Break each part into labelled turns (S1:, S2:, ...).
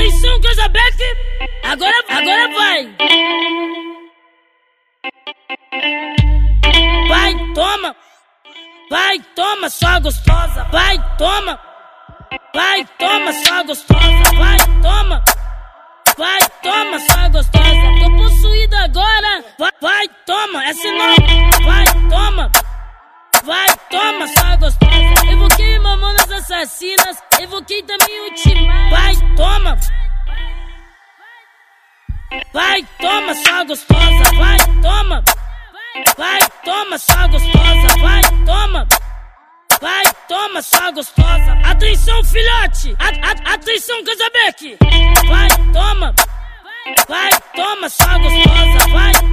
S1: Atenção, Casabeck, agora vai. Vai, toma, só gostosa. Vai, toma, só gostosa. Vai, toma, só gostosa. Tô possuída agora. Vai, toma, essa nova. Vai, toma, só gostosa. Evoquei Mamonas Assassinas, evoquei também o Timar. Vai, toma, só gostosa. Vai, toma, só gostosa. Vai, toma, só gostosa. Atenção, filhote, atenção, Casabeck. Vai, toma, só gostosa.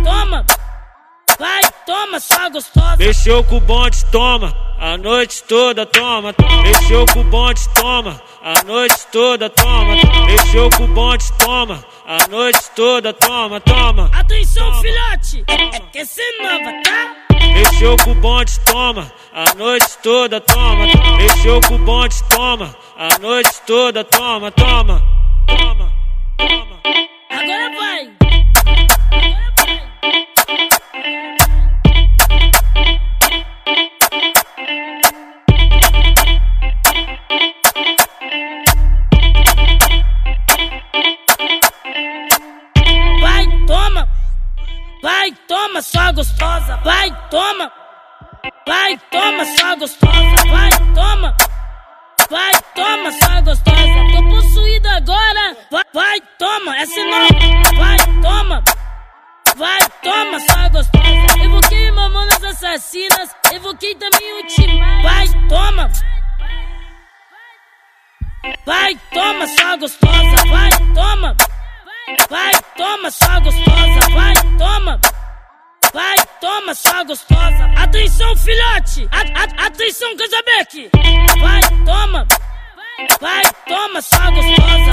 S1: Vai, toma, só gostosa.
S2: Mexeu com o bonde, toma, a noite toda, toma. Mexeu com o bonde, toma, a noite toda, toma. Mexeu com o bonde, toma, a noite toda, toma.
S1: Atenção, filhote, que essa é nova, tá?
S2: Mexeu com o bonde, toma, a noite toda, toma. Mexeu com o bonde, toma, a noite toda, toma.
S1: Agora vai. Vai, toma, só gostosa. Vai, toma, só gostosa. Vai, toma, só gostosa. Tô possuída agora. Vai, toma, essa é nova. Vai, toma, só gostosa. Evoquei Mamonas Assassinas, evoquei também o Timar. Vai, toma, só gostosa. Vai, toma, só gostosa. Vai, toma, só gostosa. Atenção, filhote, atenção, Casabeck. Vai, toma, só gostosa.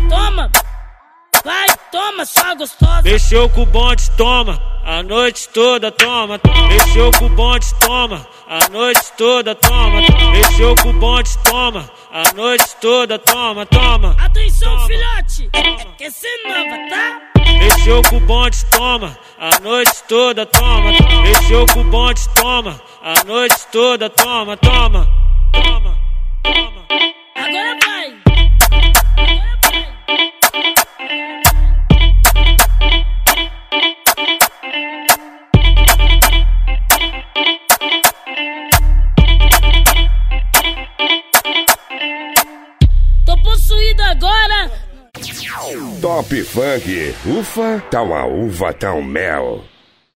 S1: Vai, toma, só gostosa.
S2: Mexeu com o bonde, toma, a noite toda, toma. Mexeu com o bonde, toma, a noite toda, toma. Mexeu com o bonde, toma, a noite toda, toma.
S1: Atenção, filhote, que essa é nova, tá?
S2: Mexeu com o bonde, toma, a noite toda, toma. Mexeu com o bonde, toma, a noite toda, toma.
S1: Agora vai. Tô possuída agora.
S3: Top Funk, ufa, tá uma uva, tá um mel.